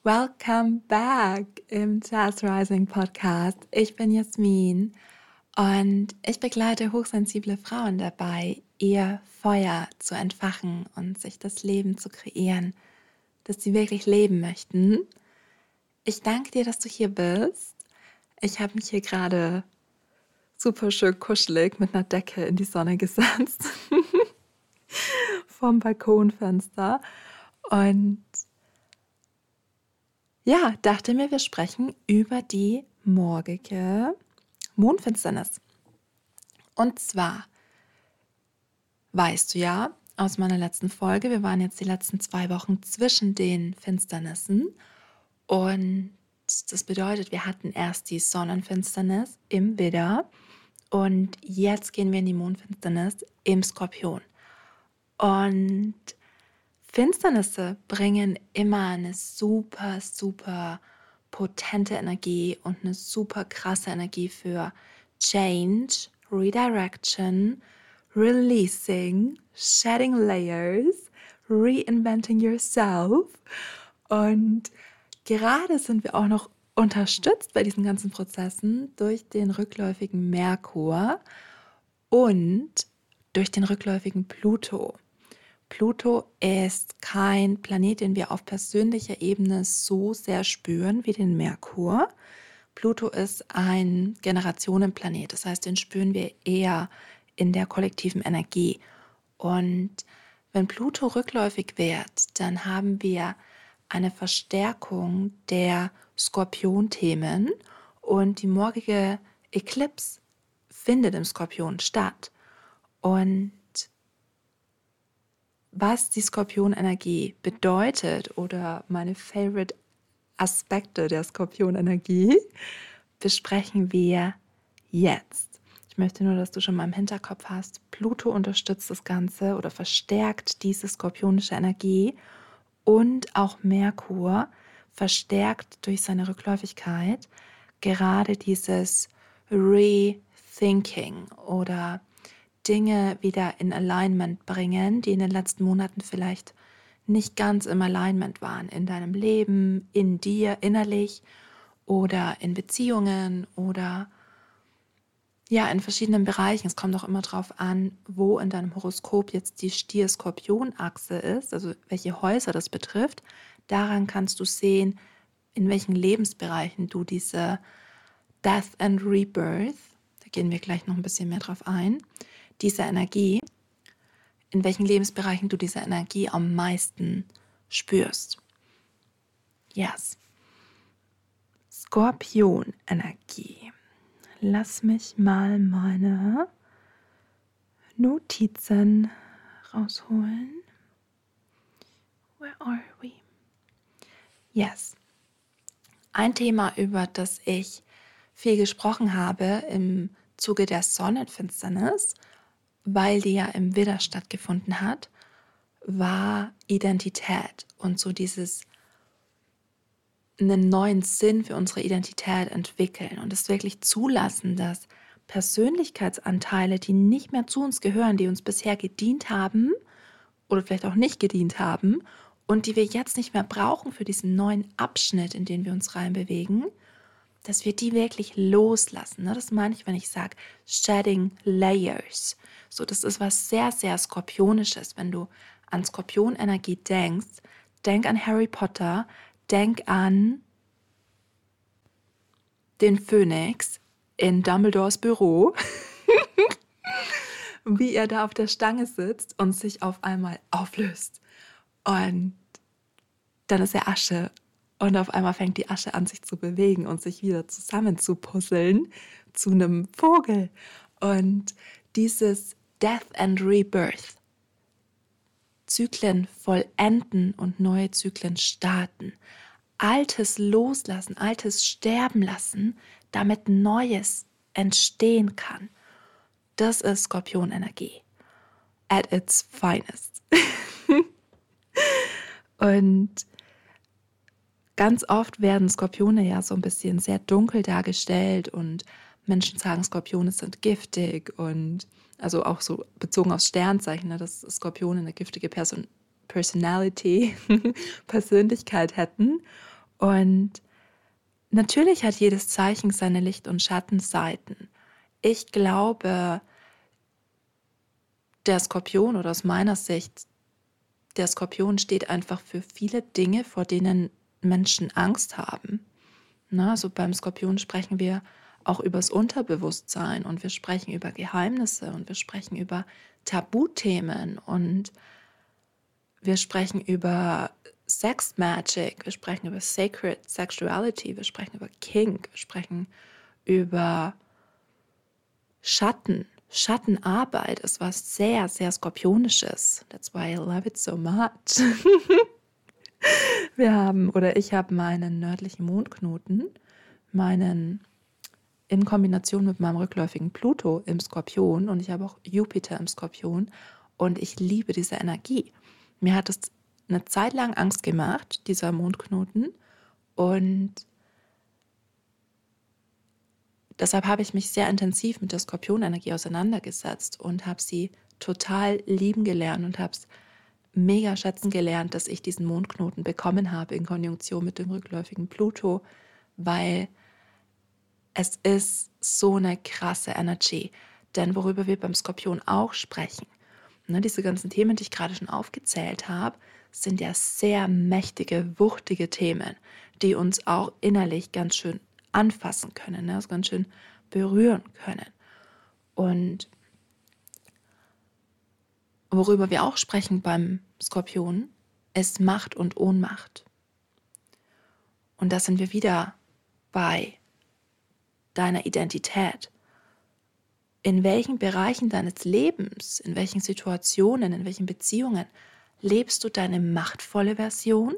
Welcome back im Jazz Rising Podcast. Ich bin Jasmin und ich begleite hochsensible Frauen dabei, ihr Feuer zu entfachen und sich das Leben zu kreieren, das sie wirklich leben möchten. Ich danke dir, dass du hier bist. Ich habe mich hier gerade super schön kuschelig mit einer Decke in die Sonne gesetzt vom Balkonfenster und ja, dachte mir, wir sprechen über die morgige Mondfinsternis. Und zwar, weißt du ja aus meiner letzten Folge, wir waren jetzt die letzten 2 Wochen zwischen den Finsternissen. Und das bedeutet, wir hatten erst die Sonnenfinsternis im Widder und jetzt gehen wir in die Mondfinsternis im Skorpion. Und Finsternisse bringen immer eine super, super potente Energie und eine super krasse Energie für Change, Redirection, Releasing, Shedding Layers, Reinventing Yourself. Und gerade sind wir auch noch unterstützt bei diesen ganzen Prozessen durch den rückläufigen Merkur und durch den rückläufigen Pluto. Pluto ist kein Planet, den wir auf persönlicher Ebene so sehr spüren wie den Merkur. Pluto ist ein Generationenplanet, das heißt, den spüren wir eher in der kollektiven Energie. Und wenn Pluto rückläufig wird, dann haben wir eine Verstärkung der Skorpion-Themen und die morgige Eclipse findet im Skorpion statt. Und was die Skorpionenergie bedeutet oder meine Favorite Aspekte der Skorpionenergie besprechen wir jetzt. Ich möchte nur, dass du schon mal im Hinterkopf hast, Pluto unterstützt das Ganze oder verstärkt diese skorpionische Energie und auch Merkur verstärkt durch seine Rückläufigkeit gerade dieses Rethinking oder Dinge wieder in Alignment bringen, die in den letzten Monaten vielleicht nicht ganz im Alignment waren in deinem Leben, in dir innerlich oder in Beziehungen oder ja, in verschiedenen Bereichen. Es kommt auch immer darauf an, wo in deinem Horoskop jetzt die Stier-Skorpion-Achse ist, also welche Häuser das betrifft. Daran kannst du sehen, in welchen Lebensbereichen du diese Death and Rebirth, da gehen wir gleich noch ein bisschen mehr drauf ein, diese Energie, in welchen Lebensbereichen du diese Energie am meisten spürst. Yes. Skorpion-Energie. Lass mich mal meine Notizen rausholen. Where are we? Yes. Ein Thema, über das ich viel gesprochen habe im Zuge der Sonnenfinsternis, weil die ja im Widder stattgefunden hat, war Identität und so dieses einen neuen Sinn für unsere Identität entwickeln und es wirklich zulassen, dass Persönlichkeitsanteile, die nicht mehr zu uns gehören, die uns bisher gedient haben oder vielleicht auch nicht gedient haben und die wir jetzt nicht mehr brauchen für diesen neuen Abschnitt, in den wir uns reinbewegen, dass wir die wirklich loslassen. Das meine ich, wenn ich sage Shedding Layers. So, das ist was sehr, sehr Skorpionisches. Wenn du an Skorpionenergie denkst, denk an Harry Potter, denk an den Phönix in Dumbledores Büro, wie er da auf der Stange sitzt und sich auf einmal auflöst. Und dann ist er Asche. Und auf einmal fängt die Asche an, sich zu bewegen und sich wieder zusammenzupuzzeln zu einem Vogel. Und dieses Death and Rebirth, Zyklen vollenden und neue Zyklen starten, Altes loslassen, Altes sterben lassen, damit Neues entstehen kann. Das ist Skorpionenergie at its finest. Und ganz oft werden Skorpione ja so ein bisschen sehr dunkel dargestellt und Menschen sagen, Skorpione sind giftig und also auch so bezogen aufs Sternzeichen, dass Skorpione eine giftige Personality, Persönlichkeit hätten. Und natürlich hat jedes Zeichen seine Licht- und Schattenseiten. Ich glaube, der Skorpion oder aus meiner Sicht, der Skorpion steht einfach für viele Dinge, vor denen Menschen Angst haben. Also beim Skorpion sprechen wir auch über das Unterbewusstsein und wir sprechen über Geheimnisse und wir sprechen über Tabuthemen und wir sprechen über Sex Magic, wir sprechen über Sacred Sexuality, wir sprechen über Kink, wir sprechen über Schattenarbeit ist was sehr, sehr Skorpionisches. That's why I love it so much. Ich habe meinen nördlichen Mondknoten, in Kombination mit meinem rückläufigen Pluto im Skorpion und ich habe auch Jupiter im Skorpion und ich liebe diese Energie. Mir hat es eine Zeit lang Angst gemacht, dieser Mondknoten, und deshalb habe ich mich sehr intensiv mit der Skorpionenergie auseinandergesetzt und habe sie total lieben gelernt und habe es mega schätzen gelernt, dass ich diesen Mondknoten bekommen habe in Konjunktion mit dem rückläufigen Pluto, weil es ist so eine krasse Energy. Denn worüber wir beim Skorpion auch sprechen, diese ganzen Themen, die ich gerade schon aufgezählt habe, sind ja sehr mächtige, wuchtige Themen, die uns auch innerlich ganz schön anfassen können, also ganz schön berühren können. Und worüber wir auch sprechen beim Skorpion, ist Macht und Ohnmacht. Und da sind wir wieder bei deiner Identität. In welchen Bereichen deines Lebens, in welchen Situationen, in welchen Beziehungen lebst du deine machtvolle Version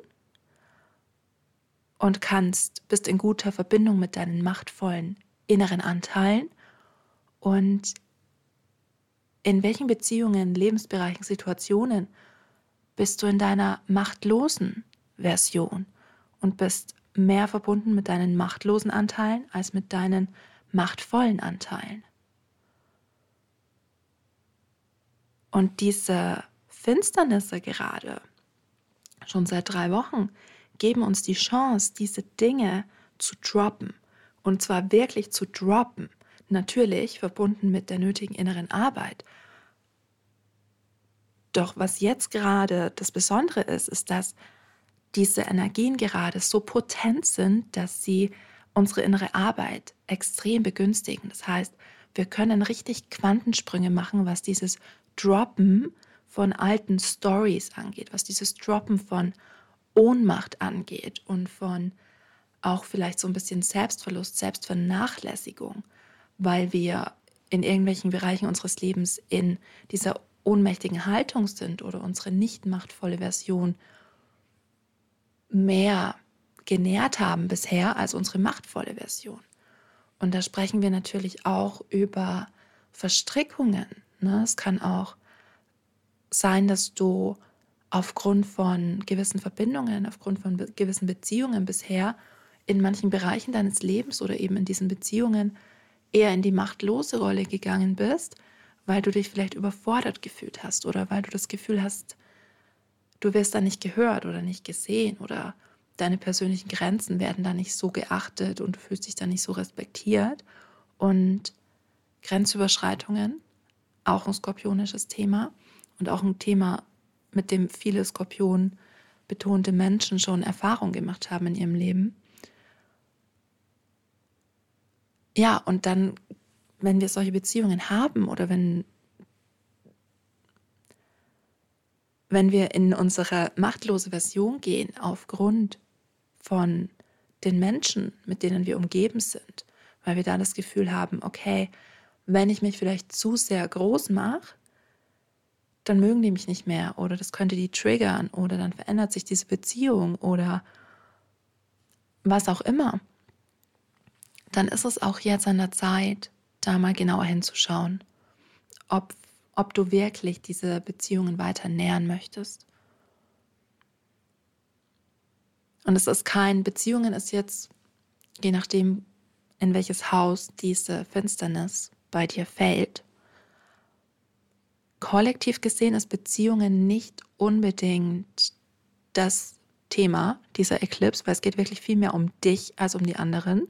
und bist in guter Verbindung mit deinen machtvollen inneren Anteilen? Und in welchen Beziehungen, Lebensbereichen, Situationen bist du in deiner machtlosen Version und bist mehr verbunden mit deinen machtlosen Anteilen als mit deinen machtvollen Anteilen? Und diese Finsternisse gerade, schon seit 3 Wochen, geben uns die Chance, diese Dinge zu droppen. Und zwar wirklich zu droppen. Natürlich verbunden mit der nötigen inneren Arbeit. Doch was jetzt gerade das Besondere ist, ist, dass diese Energien gerade so potent sind, dass sie unsere innere Arbeit extrem begünstigen. Das heißt, wir können richtig Quantensprünge machen, was dieses Droppen von alten Stories angeht, was dieses Droppen von Ohnmacht angeht und von auch vielleicht so ein bisschen Selbstverlust, Selbstvernachlässigung, weil wir in irgendwelchen Bereichen unseres Lebens in dieser ohnmächtigen Haltung sind oder unsere nicht machtvolle Version mehr genährt haben bisher als unsere machtvolle Version. Und da sprechen wir natürlich auch über Verstrickungen. Es kann auch sein, dass du aufgrund von gewissen Verbindungen, aufgrund von gewissen Beziehungen bisher in manchen Bereichen deines Lebens oder eben in diesen Beziehungen eher in die machtlose Rolle gegangen bist, weil du dich vielleicht überfordert gefühlt hast oder weil du das Gefühl hast, du wirst da nicht gehört oder nicht gesehen oder deine persönlichen Grenzen werden da nicht so geachtet und du fühlst dich da nicht so respektiert. Und Grenzüberschreitungen, auch ein skorpionisches Thema und auch ein Thema, mit dem viele Skorpion betonte Menschen schon Erfahrung gemacht haben in ihrem Leben. Ja, und dann, wenn wir solche Beziehungen haben oder wenn wir in unsere machtlose Version gehen aufgrund von den Menschen, mit denen wir umgeben sind, weil wir da das Gefühl haben, okay, wenn ich mich vielleicht zu sehr groß mache, dann mögen die mich nicht mehr oder das könnte die triggern oder dann verändert sich diese Beziehung oder was auch immer. Dann ist es auch jetzt an der Zeit, da mal genauer hinzuschauen, ob du wirklich diese Beziehungen weiter nähern möchtest. Und Beziehungen ist jetzt, je nachdem, in welches Haus diese Finsternis bei dir fällt. Kollektiv gesehen ist Beziehungen nicht unbedingt das Thema, dieser Eclipse, weil es geht wirklich viel mehr um dich als um die anderen.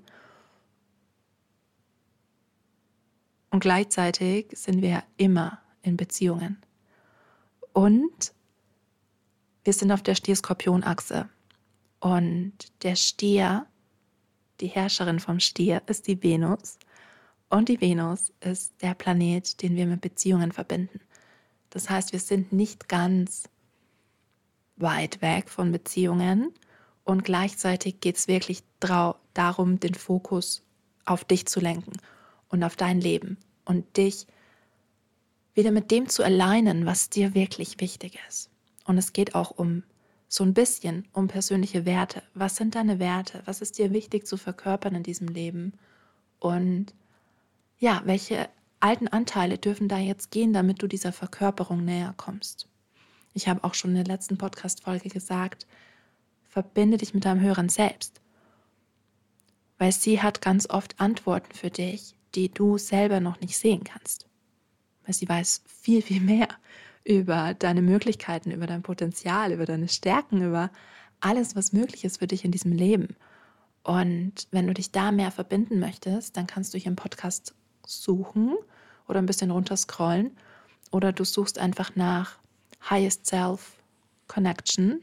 Und gleichzeitig sind wir immer in Beziehungen. Und wir sind auf der Stier-Skorpion-Achse. Und der Stier, die Herrscherin vom Stier, ist die Venus. Und die Venus ist der Planet, den wir mit Beziehungen verbinden. Das heißt, wir sind nicht ganz weit weg von Beziehungen. Und gleichzeitig geht es wirklich darum, den Fokus auf dich zu lenken und auf dein Leben. Und dich wieder mit dem zu alignen, was dir wirklich wichtig ist. Und es geht auch so ein bisschen um persönliche Werte. Was sind deine Werte? Was ist dir wichtig zu verkörpern in diesem Leben? Und ja, welche alten Anteile dürfen da jetzt gehen, damit du dieser Verkörperung näher kommst? Ich habe auch schon in der letzten Podcast-Folge gesagt, verbinde dich mit deinem höheren Selbst. Weil sie hat ganz oft Antworten für dich, die du selber noch nicht sehen kannst. Weil sie weiß viel, viel mehr über deine Möglichkeiten, über dein Potenzial, über deine Stärken, über alles, was möglich ist für dich in diesem Leben. Und wenn du dich da mehr verbinden möchtest, dann kannst du hier im Podcast suchen oder ein bisschen runterscrollen oder du suchst einfach nach Highest Self Connection.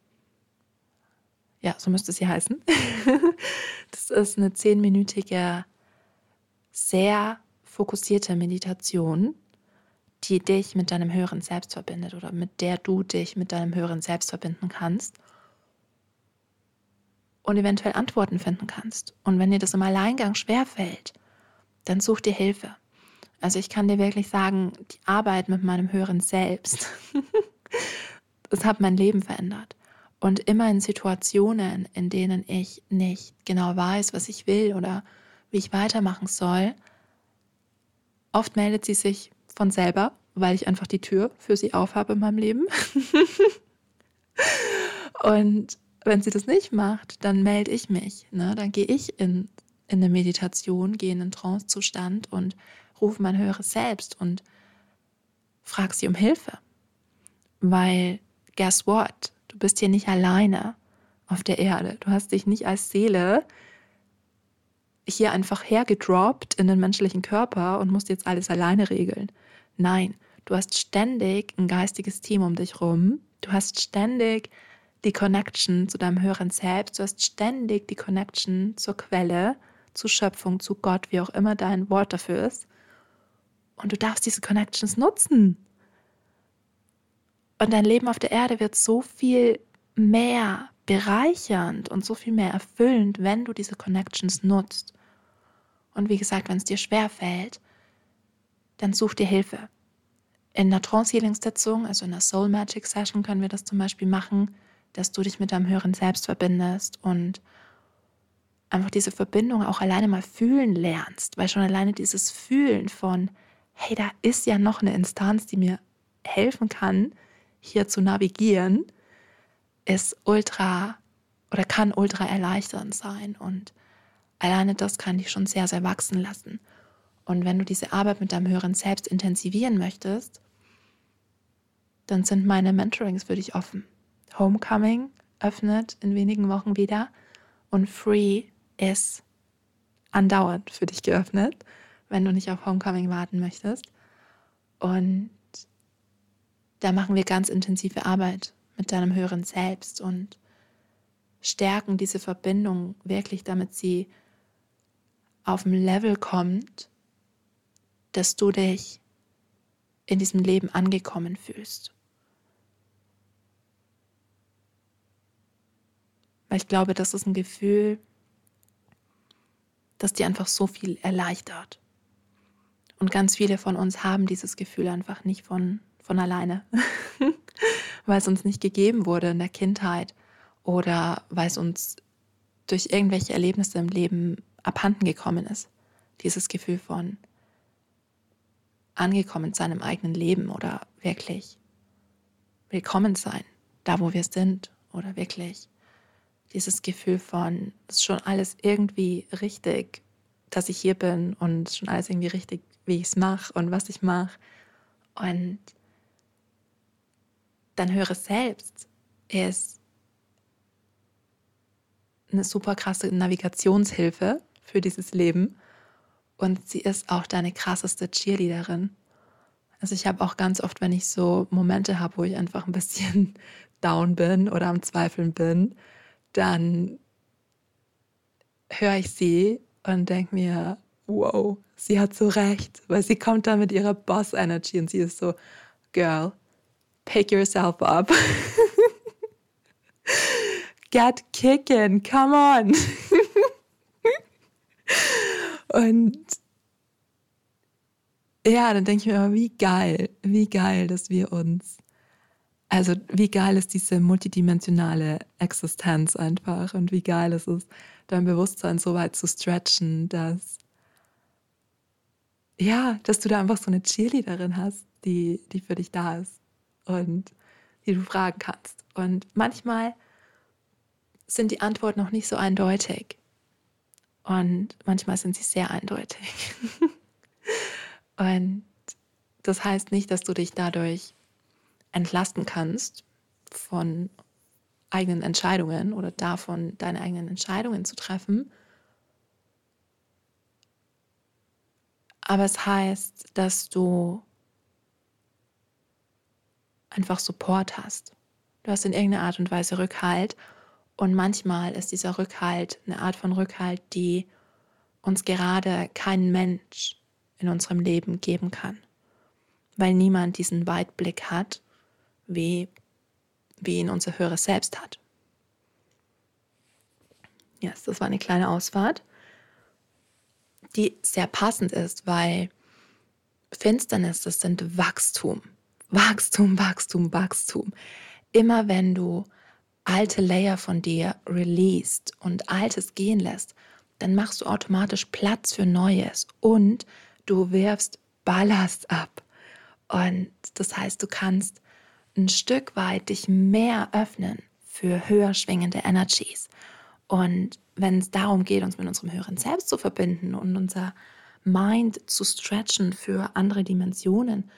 Ja, so müsste es hier heißen. Das ist eine 10-minütige, sehr fokussierte Meditation, die dich mit deinem höheren Selbst verbindet oder mit der du dich mit deinem höheren Selbst verbinden kannst und eventuell Antworten finden kannst. Und wenn dir das im Alleingang schwerfällt, dann such dir Hilfe. Also ich kann dir wirklich sagen, die Arbeit mit meinem höheren Selbst, das hat mein Leben verändert. Und immer in Situationen, in denen ich nicht genau weiß, was ich will oder wie ich weitermachen soll, oft meldet sie sich von selber, weil ich einfach die Tür für sie aufhabe in meinem Leben. Und wenn sie das nicht macht, dann melde ich mich. Ne? Dann gehe ich in eine Meditation, gehe in einen Trance-Zustand und rufe mein höheres Selbst und frage sie um Hilfe. Weil, guess what? Du bist hier nicht alleine auf der Erde. Du hast dich nicht als Seele hier einfach hergedroppt in den menschlichen Körper und musst jetzt alles alleine regeln. Nein, du hast ständig ein geistiges Team um dich rum. Du hast ständig die Connection zu deinem höheren Selbst. Du hast ständig die Connection zur Quelle, zur Schöpfung, zu Gott, wie auch immer dein Wort dafür ist. Und du darfst diese Connections nutzen. Und dein Leben auf der Erde wird so viel mehr bereichernd und so viel mehr erfüllend, wenn du diese Connections nutzt. Und wie gesagt, wenn es dir schwerfällt, dann such dir Hilfe. In einer Trance-Healing-Sitzung, also in einer Soul Magic Session, können wir das zum Beispiel machen, dass du dich mit deinem höheren Selbst verbindest und einfach diese Verbindung auch alleine mal fühlen lernst, weil schon alleine dieses Fühlen von, hey, da ist ja noch eine Instanz, die mir helfen kann, hier zu navigieren, ist ultra oder kann ultra erleichternd sein und alleine das kann dich schon sehr, sehr wachsen lassen. Und wenn du diese Arbeit mit deinem höheren Selbst intensivieren möchtest, dann sind meine Mentorings für dich offen. Homecoming öffnet in wenigen Wochen wieder und Free ist andauernd für dich geöffnet, wenn du nicht auf Homecoming warten möchtest. Und da machen wir ganz intensive Arbeit mit deinem höheren Selbst und stärken diese Verbindung wirklich, damit sie auf ein Level kommt, dass du dich in diesem Leben angekommen fühlst. Weil ich glaube, das ist ein Gefühl, das dir einfach so viel erleichtert. Und ganz viele von uns haben dieses Gefühl einfach nicht von alleine, weil es uns nicht gegeben wurde in der Kindheit oder weil es uns durch irgendwelche Erlebnisse im Leben abhanden gekommen ist. Dieses Gefühl von angekommen sein im eigenen Leben oder wirklich willkommen sein, da wo wir sind oder wirklich dieses Gefühl von, es ist schon alles irgendwie richtig, dass ich hier bin und es ist schon alles irgendwie richtig, wie ich es mache und was ich mache. Und dein höheres Selbst ist eine super krasse Navigationshilfe für dieses Leben und sie ist auch deine krasseste Cheerleaderin. Also ich habe auch ganz oft, wenn ich so Momente habe, wo ich einfach ein bisschen down bin oder am Zweifeln bin, dann höre ich sie und denke mir, wow, sie hat so recht, weil sie kommt da mit ihrer Boss-Energy und sie ist so, Girl, pick yourself up. Get kicking, come on. Und ja, dann denke ich mir immer, wie geil, dass wir uns, also wie geil ist diese multidimensionale Existenz einfach und wie geil ist es, dein Bewusstsein so weit zu stretchen, dass du da einfach so eine Cheerleaderin hast, die für dich da ist und die du fragen kannst. Und manchmal sind die Antworten noch nicht so eindeutig und manchmal sind sie sehr eindeutig. Und das heißt nicht, dass du dich dadurch entlasten kannst von eigenen Entscheidungen oder davon, deine eigenen Entscheidungen zu treffen. Aber es heißt, dass du einfach Support hast. Du hast in irgendeiner Art und Weise Rückhalt und manchmal ist dieser Rückhalt eine Art von Rückhalt, die uns gerade kein Mensch in unserem Leben geben kann, weil niemand diesen Weitblick hat, wie ihn unser höheres Selbst hat. Yes, das war eine kleine Ausfahrt, die sehr passend ist, weil Finsternis, das sind Wachstum. Wachstum, Wachstum, Wachstum. Immer wenn du alte Layer von dir released und Altes gehen lässt, dann machst du automatisch Platz für Neues und du wirfst Ballast ab. Und das heißt, du kannst ein Stück weit dich mehr öffnen für höher schwingende Energies. Und wenn es darum geht, uns mit unserem höheren Selbst zu verbinden und unser Mind zu stretchen für andere Dimensionen,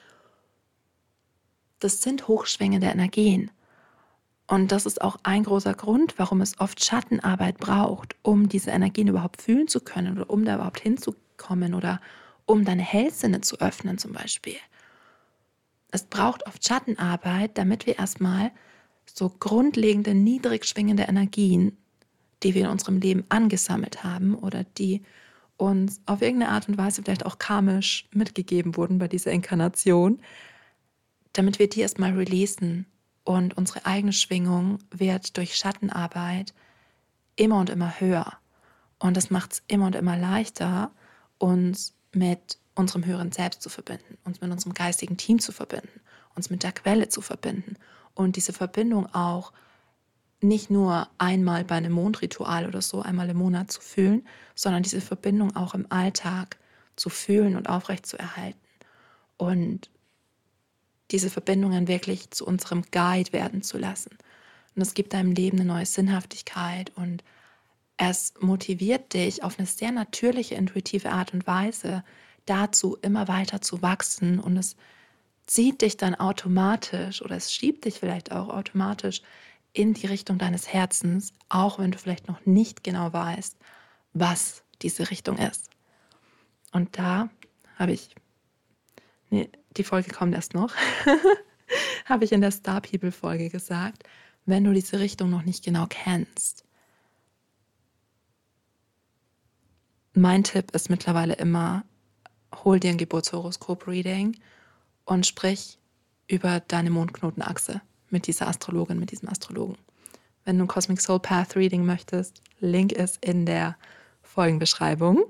das sind hochschwingende Energien. Und das ist auch ein großer Grund, warum es oft Schattenarbeit braucht, um diese Energien überhaupt fühlen zu können oder um da überhaupt hinzukommen oder um deine Hellsinne zu öffnen zum Beispiel. Es braucht oft Schattenarbeit, damit wir erstmal so grundlegende, niedrig schwingende Energien, die wir in unserem Leben angesammelt haben oder die uns auf irgendeine Art und Weise vielleicht auch karmisch mitgegeben wurden bei dieser Inkarnation, damit wir die erstmal releasen und unsere eigene Schwingung wird durch Schattenarbeit immer und immer höher. Und das macht es immer und immer leichter, uns mit unserem höheren Selbst zu verbinden, uns mit unserem geistigen Team zu verbinden, uns mit der Quelle zu verbinden und diese Verbindung auch nicht nur einmal bei einem Mondritual oder so, einmal im Monat zu fühlen, sondern diese Verbindung auch im Alltag zu fühlen und aufrechtzuerhalten. Und diese Verbindungen wirklich zu unserem Guide werden zu lassen. Und es gibt deinem Leben eine neue Sinnhaftigkeit und es motiviert dich auf eine sehr natürliche, intuitive Art und Weise dazu, immer weiter zu wachsen und es zieht dich dann automatisch oder es schiebt dich vielleicht auch automatisch in die Richtung deines Herzens, auch wenn du vielleicht noch nicht genau weißt, was diese Richtung ist. Und da habe ich, die Folge kommt erst noch, habe ich in der Star People Folge gesagt, wenn du diese Richtung noch nicht genau kennst. Mein Tipp ist mittlerweile immer, hol dir ein Geburtshoroskop-Reading und sprich über deine Mondknotenachse mit dieser Astrologin, mit diesem Astrologen. Wenn du ein Cosmic Soul Path Reading möchtest, Link ist in der Folgenbeschreibung.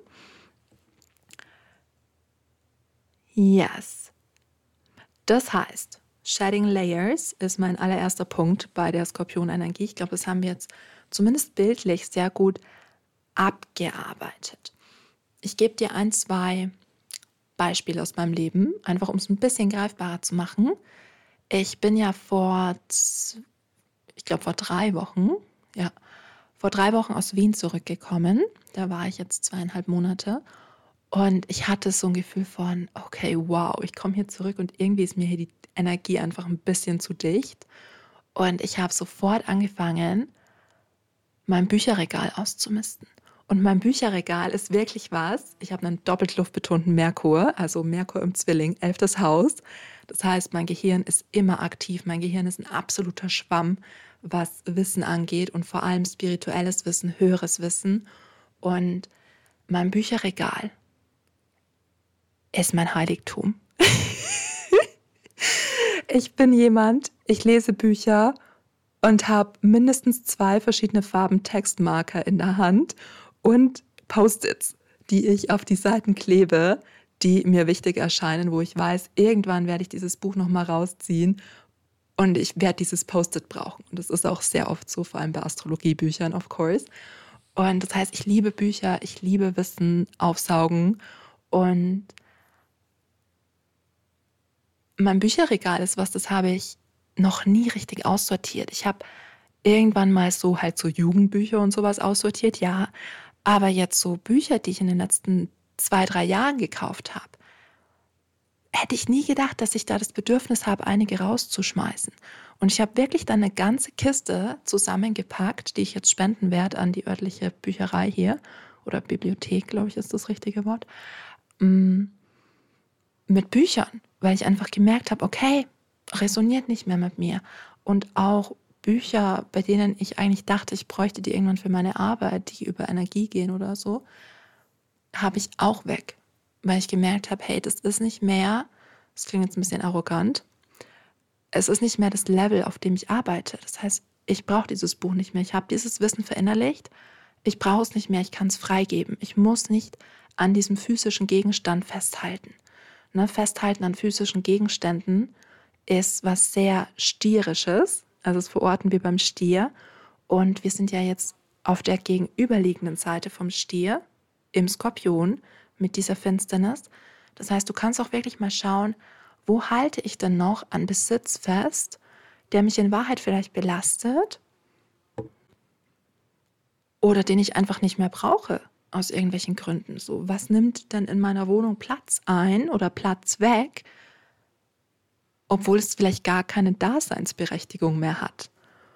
Yes. Das heißt, Shedding Layers ist mein allererster Punkt bei der Skorpion-Energie. Ich glaube, das haben wir jetzt zumindest bildlich sehr gut abgearbeitet. Ich gebe dir 2 Beispiele aus meinem Leben, einfach um es ein bisschen greifbarer zu machen. Ich bin ja vor 3 Wochen, vor 3 Wochen aus Wien zurückgekommen. Da war ich jetzt 2,5 Monate. Und ich hatte so ein Gefühl von, okay, wow, ich komme hier zurück und irgendwie ist mir hier die Energie einfach ein bisschen zu dicht. Und ich habe sofort angefangen, mein Bücherregal auszumisten. Und mein Bücherregal ist wirklich was. Ich habe einen doppelt luftbetonten Merkur, also Merkur im Zwilling, 11. Haus. Das heißt, mein Gehirn ist immer aktiv. Mein Gehirn ist ein absoluter Schwamm, was Wissen angeht und vor allem spirituelles Wissen, höheres Wissen. Und mein Bücherregal ist mein Heiligtum. Ich bin jemand, ich lese Bücher und habe mindestens 2 verschiedene Farben Textmarker in der Hand und Post-its, die ich auf die Seiten klebe, die mir wichtig erscheinen, wo ich weiß, irgendwann werde ich dieses Buch nochmal rausziehen und ich werde dieses Post-it brauchen. Und das ist auch sehr oft so, vor allem bei Astrologiebüchern, of course. Und das heißt, ich liebe Bücher, ich liebe Wissen aufsaugen und mein Bücherregal ist was, das habe ich noch nie richtig aussortiert. Ich habe irgendwann mal so halt so Jugendbücher und sowas aussortiert, ja. Aber jetzt so Bücher, die ich in den letzten 2, 3 Jahren gekauft habe, hätte ich nie gedacht, dass ich da das Bedürfnis habe, einige rauszuschmeißen. Und ich habe wirklich dann eine ganze Kiste zusammengepackt, die ich jetzt spenden werde an die örtliche Bücherei hier. Oder Bibliothek, glaube ich, ist das richtige Wort. Mit Büchern, weil ich einfach gemerkt habe, okay, resoniert nicht mehr mit mir. Und auch Bücher, bei denen ich eigentlich dachte, ich bräuchte die irgendwann für meine Arbeit, die über Energie gehen oder so, habe ich auch weg, weil ich gemerkt habe, hey, das ist nicht mehr, das klingt jetzt ein bisschen arrogant, es ist nicht mehr das Level, auf dem ich arbeite. Das heißt, ich brauche dieses Buch nicht mehr. Ich habe dieses Wissen verinnerlicht, ich brauche es nicht mehr, ich kann es freigeben. Ich muss nicht an diesem physischen Gegenstand festhalten. Festhalten an physischen Gegenständen ist was sehr Stierisches, also das verorten wir beim Stier. Und wir sind ja jetzt auf der gegenüberliegenden Seite vom Stier, im Skorpion, mit dieser Finsternis. Das heißt, du kannst auch wirklich mal schauen, wo halte ich denn noch an Besitz fest, der mich in Wahrheit vielleicht belastet oder den ich einfach nicht mehr brauche aus irgendwelchen Gründen. So, was nimmt denn in meiner Wohnung Platz ein oder Platz weg, obwohl es vielleicht gar keine Daseinsberechtigung mehr hat?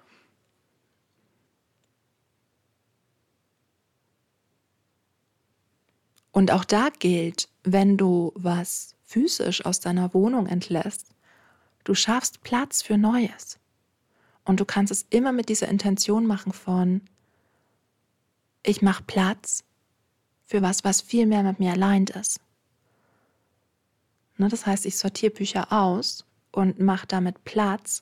Und auch da gilt, wenn du was physisch aus deiner Wohnung entlässt, du schaffst Platz für Neues. Und du kannst es immer mit dieser Intention machen von, ich mache Platz für was viel mehr mit mir allein ist. Das heißt, ich sortiere Bücher aus und mache damit Platz,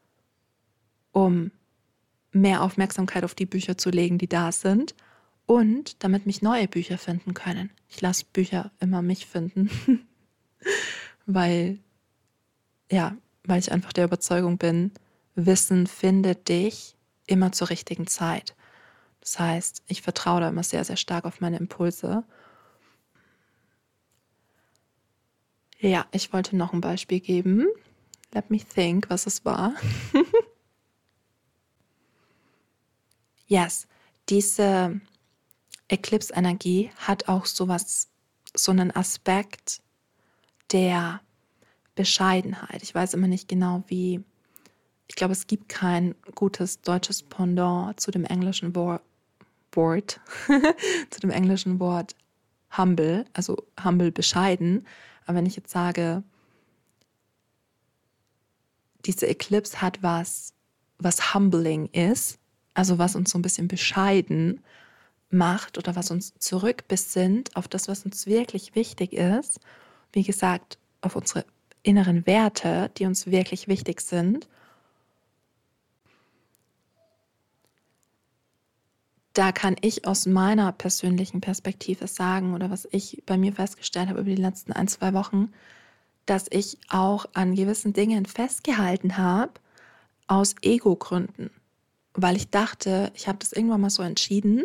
um mehr Aufmerksamkeit auf die Bücher zu legen, die da sind und damit mich neue Bücher finden können. Ich lasse Bücher immer mich finden, weil ich einfach der Überzeugung bin, Wissen findet dich immer zur richtigen Zeit. Das heißt, ich vertraue da immer sehr, sehr stark auf meine Impulse. Ja, ich wollte noch ein Beispiel geben. Let me think, was es war. Yes, diese Eclipse-Energie hat auch so einen Aspekt der Bescheidenheit. Ich weiß immer nicht genau, wie. Ich glaube, es gibt kein gutes deutsches Pendant zu dem englischen Wort, zu dem englischen Wort humble, also humble, bescheiden. Aber wenn ich jetzt sage, diese Eclipse hat was humbling ist, also was uns so ein bisschen bescheiden macht oder was uns zurückbesinnt auf das, was uns wirklich wichtig ist. Wie gesagt, auf unsere inneren Werte, die uns wirklich wichtig sind. Da kann ich aus meiner persönlichen Perspektive sagen oder was ich bei mir festgestellt habe über die letzten 1, 2 Wochen, dass ich auch an gewissen Dingen festgehalten habe aus Ego-Gründen, weil ich dachte, ich habe das irgendwann mal so entschieden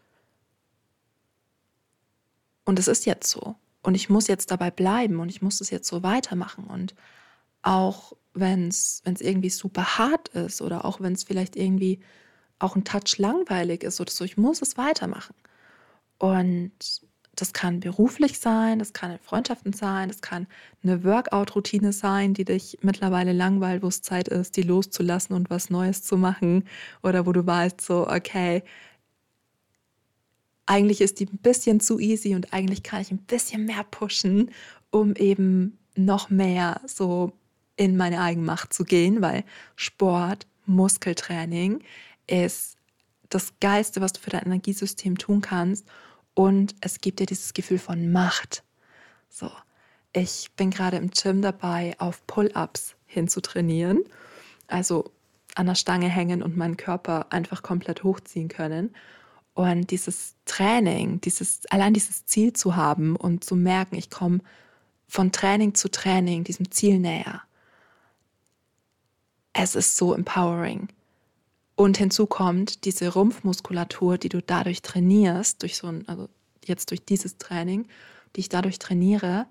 und es ist jetzt so und ich muss jetzt dabei bleiben und ich muss es jetzt so weitermachen und auch wenn es irgendwie super hart ist oder auch wenn es vielleicht irgendwie auch ein Touch langweilig ist oder so, ich muss es weitermachen. Und das kann beruflich sein, das kann in Freundschaften sein, das kann eine Workout-Routine sein, die dich mittlerweile langweilt, wo es Zeit ist, die loszulassen und was Neues zu machen. Oder wo du weißt, so, okay, eigentlich ist die ein bisschen zu easy und eigentlich kann ich ein bisschen mehr pushen, um eben noch mehr so in meine Eigenmacht zu gehen, weil Sport, Muskeltraining ist das Geilste, was du für dein Energiesystem tun kannst, und es gibt dir dieses Gefühl von Macht. So, ich bin gerade im Gym dabei, auf Pull-ups hinzutrainieren, also an der Stange hängen und meinen Körper einfach komplett hochziehen können. Und dieses Training, allein dieses Ziel zu haben und zu merken, ich komme von Training zu Training diesem Ziel näher. Es ist so empowering. Und hinzu kommt diese Rumpfmuskulatur, die du dadurch trainierst, also jetzt durch dieses Training, die ich dadurch trainiere.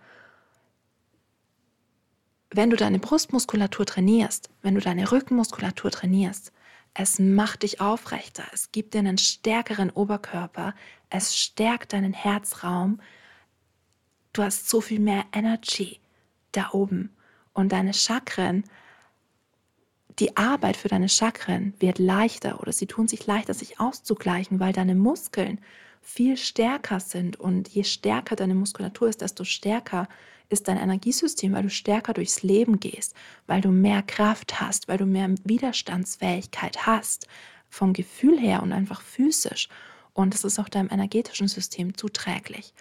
Wenn du deine Brustmuskulatur trainierst, wenn du deine Rückenmuskulatur trainierst, es macht dich aufrechter, es gibt dir einen stärkeren Oberkörper, es stärkt deinen Herzraum, du hast so viel mehr Energy da oben und deine Chakren, die Arbeit für deine Chakren wird leichter oder sie tun sich leichter, sich auszugleichen, weil deine Muskeln viel stärker sind, und je stärker deine Muskulatur ist, desto stärker ist dein Energiesystem, weil du stärker durchs Leben gehst, weil du mehr Kraft hast, weil du mehr Widerstandsfähigkeit hast, vom Gefühl her und einfach physisch, und es ist auch deinem energetischen System zuträglich.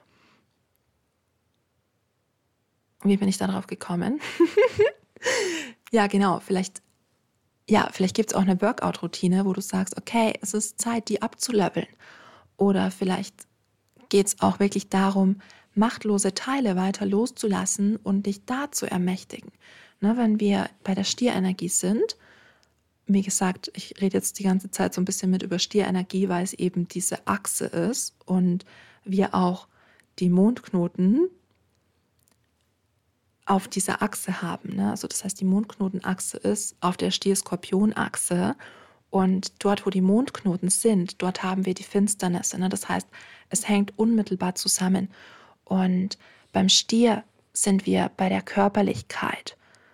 Wie bin ich darauf gekommen? Ja, genau, vielleicht gibt es auch eine Workout-Routine, wo du sagst, okay, es ist Zeit, die abzuleveln. Oder vielleicht geht es auch wirklich darum, machtlose Teile weiter loszulassen und dich da zu ermächtigen. Ne, wenn wir bei der Stierenergie sind, wie gesagt, ich rede jetzt die ganze Zeit so ein bisschen mit über Stierenergie, weil es eben diese Achse ist und wir auch die Mondknoten auf dieser Achse haben. Ne? Also das heißt, die Mondknotenachse ist auf der Stier-Skorpion-Achse, und dort, wo die Mondknoten sind, dort haben wir die Finsternisse. Ne? Das heißt, es hängt unmittelbar zusammen. Und beim Stier sind wir bei der Körperlichkeit.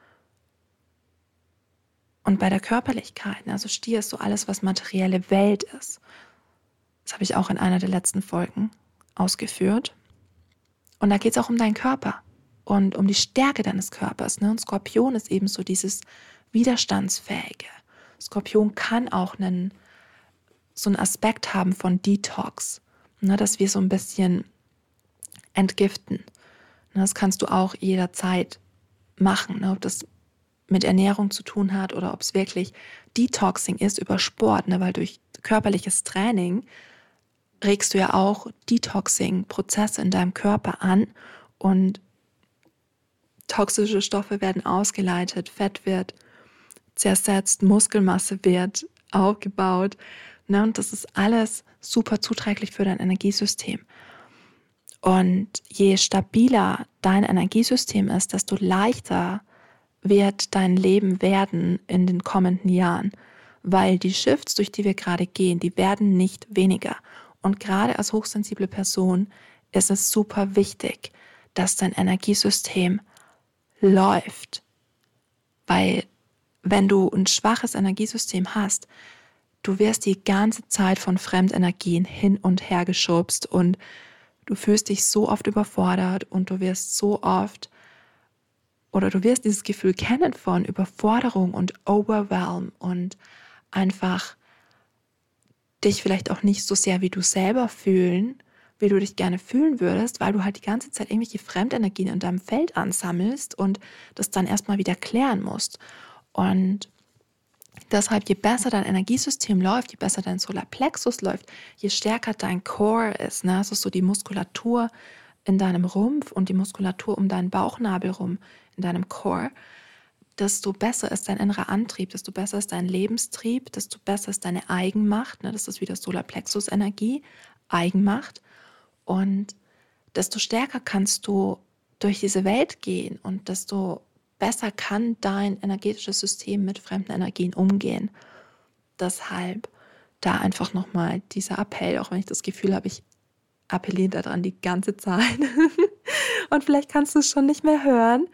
Und bei der Körperlichkeit, also Stier ist so alles, was materielle Welt ist. Das habe ich auch in einer der letzten Folgen ausgeführt. Und da geht es auch um deinen Körper und um die Stärke deines Körpers. Ne? Und Skorpion ist eben so dieses Widerstandsfähige. Skorpion kann auch so einen Aspekt haben von Detox, ne? Dass wir so ein bisschen entgiften. Ne? Das kannst du auch jederzeit machen, ne? Ob das mit Ernährung zu tun hat oder ob es wirklich Detoxing ist über Sport, ne? Weil durch körperliches Training regst du ja auch Detoxing-Prozesse in deinem Körper an und toxische Stoffe werden ausgeleitet, Fett wird zersetzt, Muskelmasse wird aufgebaut. Ne? Und das ist alles super zuträglich für dein Energiesystem. Und je stabiler dein Energiesystem ist, desto leichter wird dein Leben werden in den kommenden Jahren. Weil die Shifts, durch die wir gerade gehen, die werden nicht weniger. Und gerade als hochsensible Person ist es super wichtig, dass dein Energiesystem läuft. Weil wenn du ein schwaches Energiesystem hast, du wirst die ganze Zeit von Fremdenergien hin und her geschubst und du fühlst dich so oft überfordert und du wirst dieses Gefühl kennen von Überforderung und Overwhelm und einfach dich vielleicht auch nicht so sehr wie du selber fühlen, wie du dich gerne fühlen würdest, weil du halt die ganze Zeit irgendwelche Fremdenergien in deinem Feld ansammelst und das dann erstmal wieder klären musst. Und deshalb, je besser dein Energiesystem läuft, je besser dein Solarplexus läuft, je stärker dein Core ist, ne? Das ist so die Muskulatur in deinem Rumpf und die Muskulatur um deinen Bauchnabel rum, in deinem Core, desto besser ist dein innerer Antrieb, desto besser ist dein Lebenstrieb, desto besser ist deine Eigenmacht, ne? Das ist wieder Solarplexus-Energie, Eigenmacht. Und desto stärker kannst du durch diese Welt gehen und desto besser kann dein energetisches System mit fremden Energien umgehen. Deshalb da einfach nochmal dieser Appell, auch wenn ich das Gefühl habe, ich appelliert daran die ganze Zeit. Und vielleicht kannst du es schon nicht mehr hören.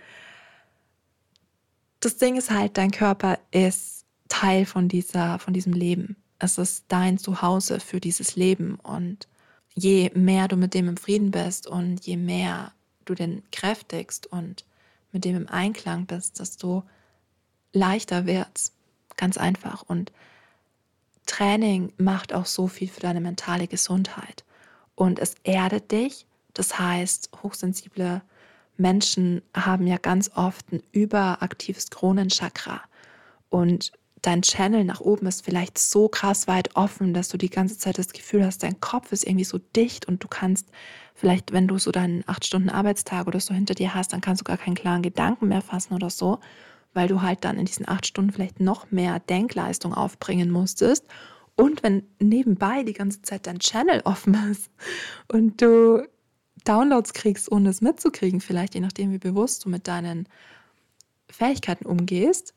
Das Ding ist halt, dein Körper ist Teil von diesem Leben. Es ist dein Zuhause für dieses Leben. Und je mehr du mit dem im Frieden bist und je mehr du den kräftigst und mit dem im Einklang bist, desto leichter wird's. Ganz einfach. Und Training macht auch so viel für deine mentale Gesundheit. Und es erdet dich. Das heißt, hochsensible Menschen haben ja ganz oft ein überaktives Kronenchakra. Und dein Channel nach oben ist vielleicht so krass weit offen, dass du die ganze Zeit das Gefühl hast, dein Kopf ist irgendwie so dicht und du kannst vielleicht, wenn du so deinen 8-Stunden-Arbeitstag oder so hinter dir hast, dann kannst du gar keinen klaren Gedanken mehr fassen oder so, weil du halt dann in diesen 8 Stunden vielleicht noch mehr Denkleistung aufbringen musstest. Und wenn nebenbei die ganze Zeit dein Channel offen ist und du Downloads kriegst, ohne es mitzukriegen, vielleicht je nachdem, wie bewusst du mit deinen Fähigkeiten umgehst,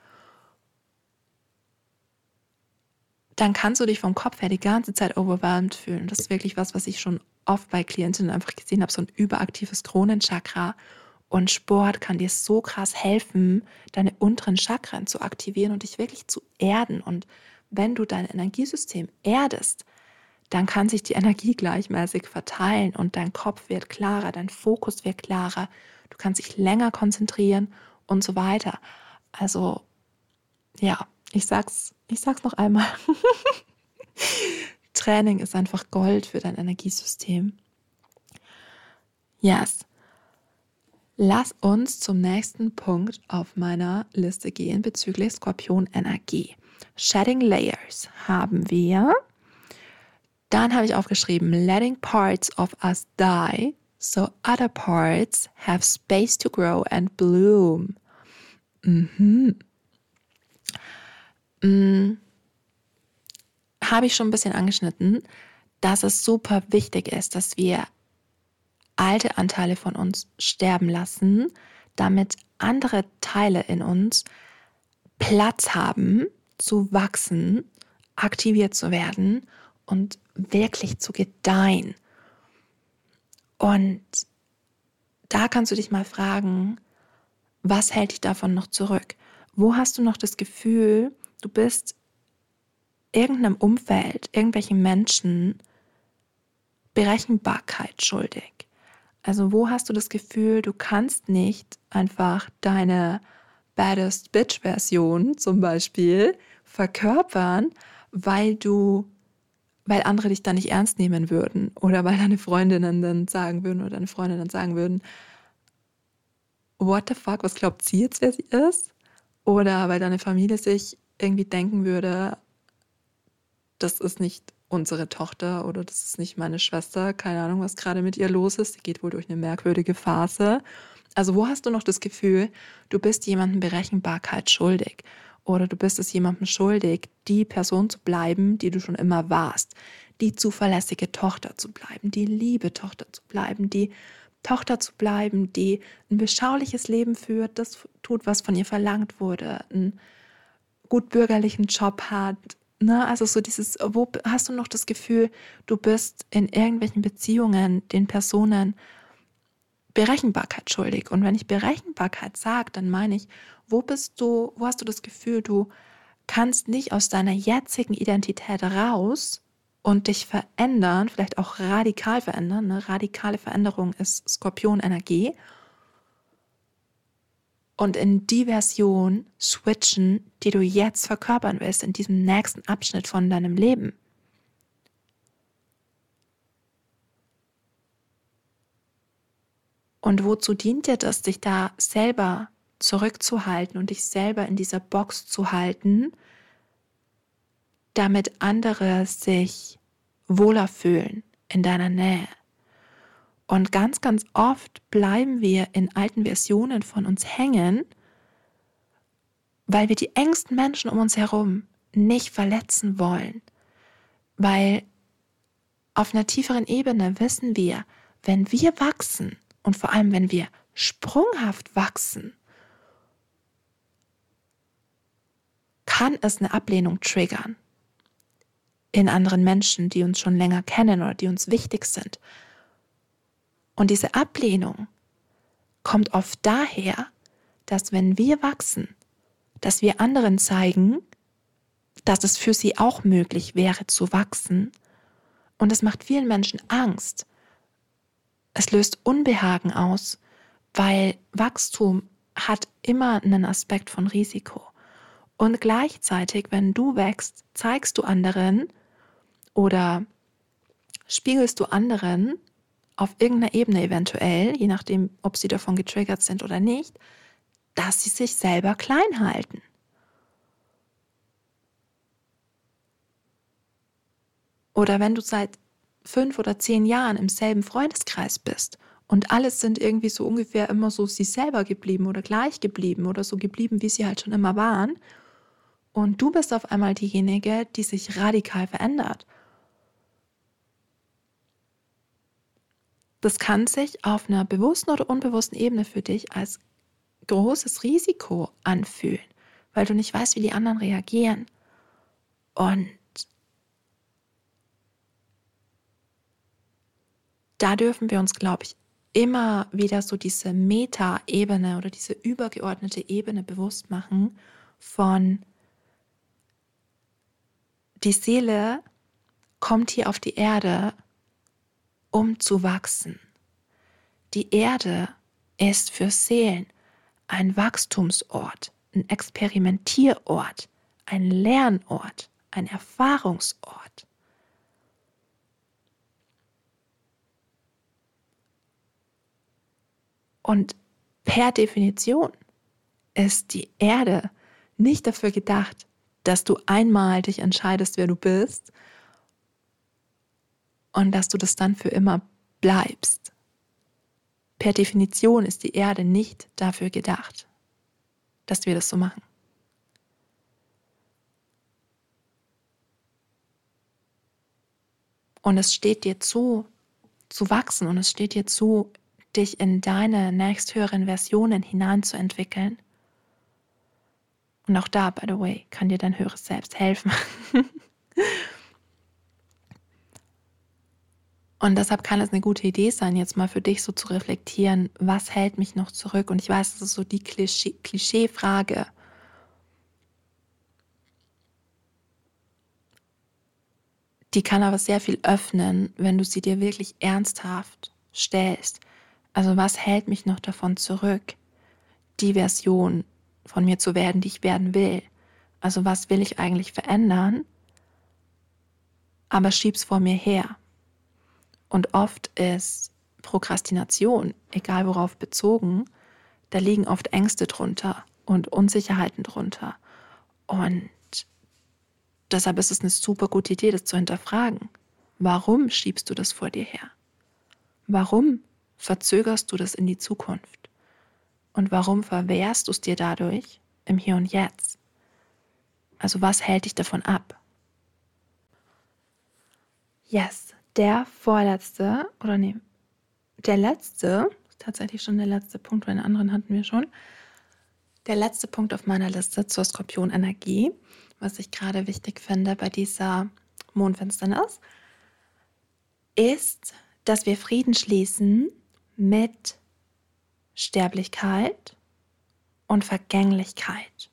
dann kannst du dich vom Kopf her die ganze Zeit overwhelmed fühlen. Das ist wirklich was ich schon oft bei Klientinnen einfach gesehen habe, so ein überaktives Kronenchakra. Und Sport kann dir so krass helfen, deine unteren Chakren zu aktivieren und dich wirklich zu erden. Und wenn du dein Energiesystem erdest, dann kann sich die Energie gleichmäßig verteilen und dein Kopf wird klarer, dein Fokus wird klarer, du kannst dich länger konzentrieren und so weiter. Also ja, ich sag's noch einmal. Training ist einfach Gold für dein Energiesystem. Yes. Lass uns zum nächsten Punkt auf meiner Liste gehen bezüglich Skorpion-Energie. Shedding Layers haben wir. Dann habe ich aufgeschrieben, letting parts of us die, so other parts have space to grow and bloom. Habe ich schon ein bisschen angeschnitten, dass es super wichtig ist, dass wir alte Anteile von uns sterben lassen, damit andere Teile in uns Platz haben, zu wachsen, aktiviert zu werden und wirklich zu gedeihen. Und da kannst du dich mal fragen, was hält dich davon noch zurück? Wo hast du noch das Gefühl, du bist irgendeinem Umfeld, irgendwelchen Menschen Berechenbarkeit schuldig? Also wo hast du das Gefühl, du kannst nicht einfach deine Baddest Bitch-Version zum Beispiel verkörpern, weil andere dich dann nicht ernst nehmen würden oder weil deine Freundinnen dann sagen würden oder deine Freunde dann sagen würden, what the fuck, was glaubt sie jetzt, wer sie ist? Oder weil deine Familie sich irgendwie denken würde, das ist nicht unsere Tochter oder das ist nicht meine Schwester, keine Ahnung, was gerade mit ihr los ist, sie geht wohl durch eine merkwürdige Phase. Also wo hast du noch das Gefühl, du bist jemandem Berechenbarkeit schuldig oder du bist es jemandem schuldig, die Person zu bleiben, die du schon immer warst, die zuverlässige Tochter zu bleiben, die liebe Tochter zu bleiben, die Tochter zu bleiben, die ein beschauliches Leben führt, das tut, was von ihr verlangt wurde, einen gut bürgerlichen Job hat, ne? Also so dieses, wo hast du noch das Gefühl, du bist in irgendwelchen Beziehungen den Personen Berechenbarkeit schuldig. Und wenn ich Berechenbarkeit sage, dann meine ich, wo hast du das Gefühl, du kannst nicht aus deiner jetzigen Identität raus und dich verändern, vielleicht auch radikal verändern. Ne? Radikale Veränderung ist Skorpionenergie. Und in die Version switchen, die du jetzt verkörpern willst, in diesem nächsten Abschnitt von deinem Leben. Und wozu dient dir das, dich da selber zurückzuhalten und dich selber in dieser Box zu halten, damit andere sich wohler fühlen in deiner Nähe? Und ganz, ganz oft bleiben wir in alten Versionen von uns hängen, weil wir die engsten Menschen um uns herum nicht verletzen wollen. Weil auf einer tieferen Ebene wissen wir, wenn wir wachsen und vor allem wenn wir sprunghaft wachsen, kann es eine Ablehnung triggern in anderen Menschen, die uns schon länger kennen oder die uns wichtig sind. Und diese Ablehnung kommt oft daher, dass wenn wir wachsen, dass wir anderen zeigen, dass es für sie auch möglich wäre zu wachsen. Und es macht vielen Menschen Angst. Es löst Unbehagen aus, weil Wachstum hat immer einen Aspekt von Risiko. Und gleichzeitig, wenn du wächst, zeigst du anderen oder spiegelst du anderen auf irgendeiner Ebene eventuell, je nachdem, ob sie davon getriggert sind oder nicht, dass sie sich selber klein halten. Oder wenn du seit 5 oder 10 Jahren im selben Freundeskreis bist und alles sind irgendwie so ungefähr immer so sie selber geblieben oder gleich geblieben oder so geblieben, wie sie halt schon immer waren, und du bist auf einmal diejenige, die sich radikal verändert. Das kann sich auf einer bewussten oder unbewussten Ebene für dich als großes Risiko anfühlen, weil du nicht weißt, wie die anderen reagieren. Und da dürfen wir uns, glaube ich, immer wieder so diese Meta-Ebene oder diese übergeordnete Ebene bewusst machen von die Seele kommt hier auf die Erde, um zu wachsen. Die Erde ist für Seelen ein Wachstumsort, ein Experimentierort, ein Lernort, ein Erfahrungsort. Und per Definition ist die Erde nicht dafür gedacht, dass du einmal dich entscheidest, wer du bist und dass du das dann für immer bleibst. Per Definition ist die Erde nicht dafür gedacht, dass wir das so machen. Und es steht dir zu wachsen und es steht dir zu, dich in deine nächsthöheren Versionen hineinzuentwickeln. Und auch da, by the way, kann dir dein höheres Selbst helfen. Und deshalb kann es eine gute Idee sein, jetzt mal für dich so zu reflektieren, was hält mich noch zurück? Und ich weiß, das ist so die Klischee-Frage. Die kann aber sehr viel öffnen, wenn du sie dir wirklich ernsthaft stellst. Also was hält mich noch davon zurück, die Version von mir zu werden, die ich werden will? Also was will ich eigentlich verändern, aber schieb's vor mir her. Und oft ist Prokrastination, egal worauf bezogen, da liegen oft Ängste drunter und Unsicherheiten drunter. Und deshalb ist es eine super gute Idee, das zu hinterfragen. Warum schiebst du das vor dir her? Warum verzögerst du das in die Zukunft? Und warum verwehrst du es dir dadurch im Hier und Jetzt? Also was hält dich davon ab? Yes, der letzte, tatsächlich schon der letzte Punkt, weil den anderen hatten wir schon. Der letzte Punkt auf meiner Liste zur Skorpionenergie, was ich gerade wichtig finde bei dieser Mondfinsternis, ist, dass wir Frieden schließen mit Sterblichkeit und Vergänglichkeit.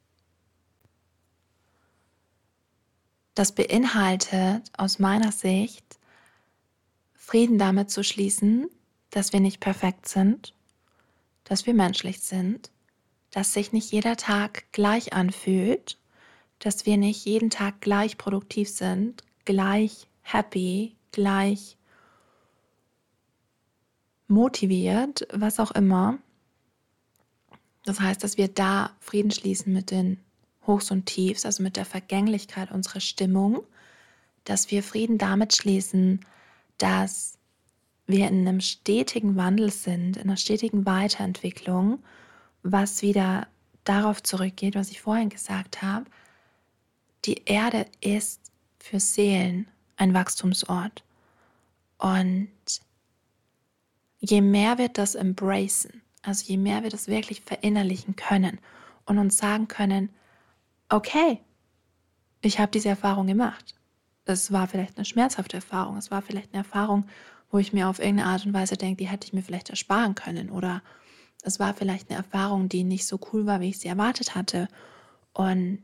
Das beinhaltet aus meiner Sicht, Frieden damit zu schließen, dass wir nicht perfekt sind, dass wir menschlich sind, dass sich nicht jeder Tag gleich anfühlt, dass wir nicht jeden Tag gleich produktiv sind, gleich happy, gleich motiviert, was auch immer. Das heißt, dass wir da Frieden schließen mit den Hochs und Tiefs, also mit der Vergänglichkeit unserer Stimmung, dass wir Frieden damit schließen, dass wir in einem stetigen Wandel sind, in einer stetigen Weiterentwicklung, was wieder darauf zurückgeht, was ich vorhin gesagt habe. Die Erde ist für Seelen ein Wachstumsort. Und je mehr wir das embracen, also je mehr wir das wirklich verinnerlichen können und uns sagen können, okay, ich habe diese Erfahrung gemacht. Es war vielleicht eine schmerzhafte Erfahrung, es war vielleicht eine Erfahrung, wo ich mir auf irgendeine Art und Weise denke, die hätte ich mir vielleicht ersparen können. Oder es war vielleicht eine Erfahrung, die nicht so cool war, wie ich sie erwartet hatte. Und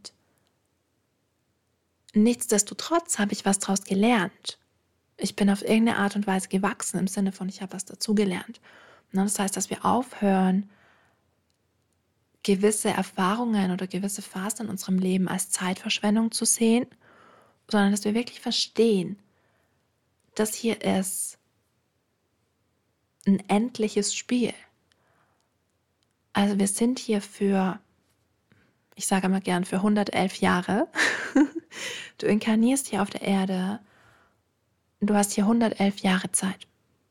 nichtsdestotrotz habe ich was daraus gelernt. Ich bin auf irgendeine Art und Weise gewachsen, im Sinne von, ich habe was dazugelernt. Das heißt, dass wir aufhören, gewisse Erfahrungen oder gewisse Phasen in unserem Leben als Zeitverschwendung zu sehen, sondern dass wir wirklich verstehen, das hier ist ein endliches Spiel. Also wir sind hier für, ich sage immer gern, für 111 Jahre. Du inkarnierst hier auf der Erde und du hast hier 111 Jahre Zeit,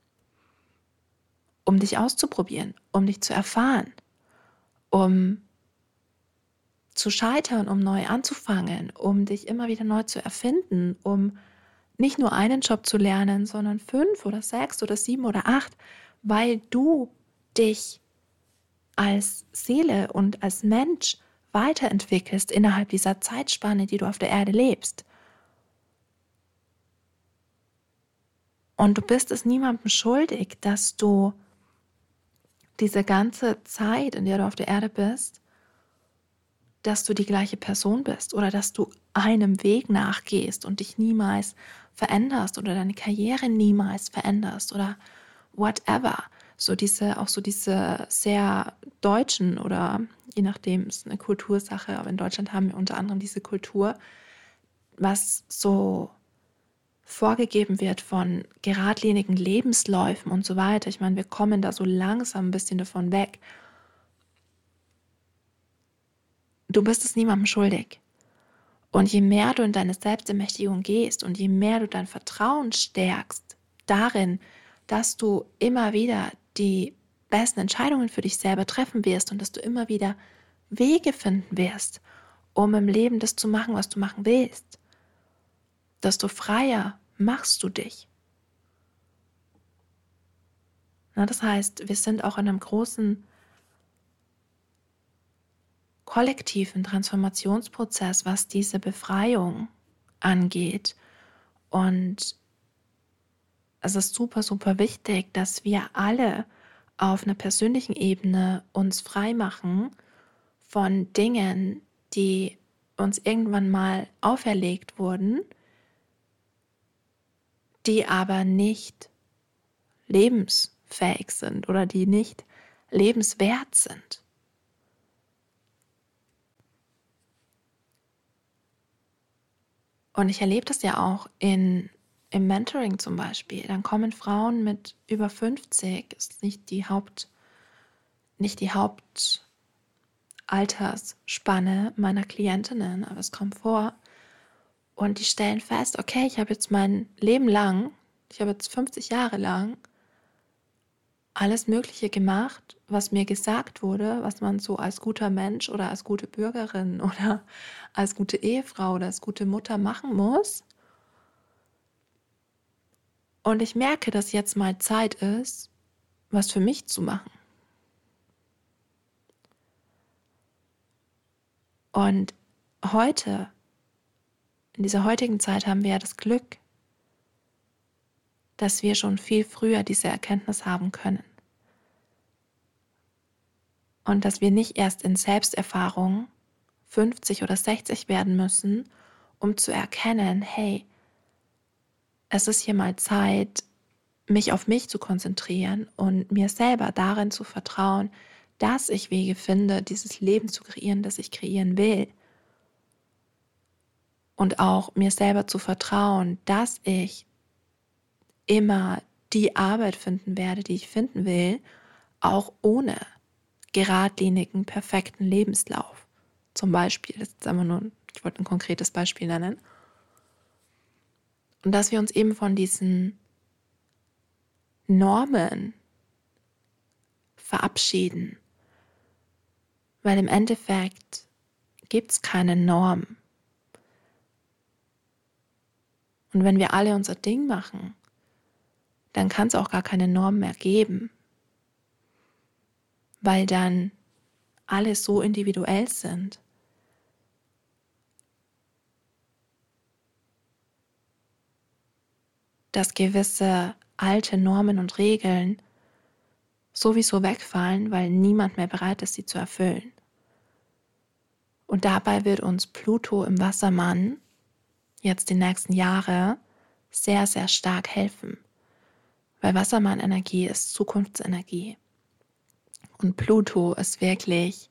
um dich auszuprobieren, um dich zu erfahren, um zu scheitern, um neu anzufangen, um dich immer wieder neu zu erfinden, um nicht nur einen Job zu lernen, sondern 5 oder 6 oder 7 oder 8, weil du dich als Seele und als Mensch weiterentwickelst innerhalb dieser Zeitspanne, die du auf der Erde lebst. Und du bist es niemandem schuldig, dass du diese ganze Zeit, in der du auf der Erde bist, dass du die gleiche Person bist oder dass du einem Weg nachgehst und dich niemals veränderst oder deine Karriere niemals veränderst oder whatever. Auch so diese sehr deutschen oder je nachdem, ist eine Kultursache, aber in Deutschland haben wir unter anderem diese Kultur, was so vorgegeben wird von geradlinigen Lebensläufen und so weiter. Ich meine, wir kommen da so langsam ein bisschen davon weg. Du bist es niemandem schuldig. Und je mehr du in deine Selbstermächtigung gehst und je mehr du dein Vertrauen stärkst darin, dass du immer wieder die besten Entscheidungen für dich selber treffen wirst und dass du immer wieder Wege finden wirst, um im Leben das zu machen, was du machen willst, desto freier machst du dich. Das heißt, wir sind auch in einem großen kollektiven Transformationsprozess, was diese Befreiung angeht. Und es ist super, super wichtig, dass wir alle auf einer persönlichen Ebene uns frei machen von Dingen, die uns irgendwann mal auferlegt wurden, die aber nicht lebensfähig sind oder die nicht lebenswert sind. Und ich erlebe das ja auch im Mentoring zum Beispiel. Dann kommen Frauen mit über 50, ist nicht die Hauptaltersspanne meiner Klientinnen, aber es kommt vor. Und die stellen fest, okay, ich habe jetzt ich habe jetzt 50 Jahre lang alles Mögliche gemacht, was mir gesagt wurde, was man so als guter Mensch oder als gute Bürgerin oder als gute Ehefrau oder als gute Mutter machen muss. Und ich merke, dass jetzt mal Zeit ist, was für mich zu machen. Und heute, in dieser heutigen Zeit, haben wir ja das Glück, dass wir schon viel früher diese Erkenntnis haben können. Und dass wir nicht erst in Selbsterfahrung 50 oder 60 werden müssen, um zu erkennen, hey, es ist hier mal Zeit, mich auf mich zu konzentrieren und mir selber darin zu vertrauen, dass ich Wege finde, dieses Leben zu kreieren, das ich kreieren will. Und auch mir selber zu vertrauen, dass ich immer die Arbeit finden werde, die ich finden will, auch ohne geradlinigen, perfekten Lebenslauf. Zum Beispiel, ich wollte ein konkretes Beispiel nennen. Und dass wir uns eben von diesen Normen verabschieden. Weil im Endeffekt gibt es keine Norm. Und wenn wir alle unser Ding machen, dann kann es auch gar keine Norm mehr geben. Weil dann alle so individuell sind. Dass gewisse alte Normen und Regeln sowieso wegfallen, weil niemand mehr bereit ist, sie zu erfüllen. Und dabei wird uns Pluto im Wassermann jetzt die nächsten Jahre sehr, sehr stark helfen. Weil Wassermann-Energie ist Zukunftsenergie. Und Pluto ist wirklich,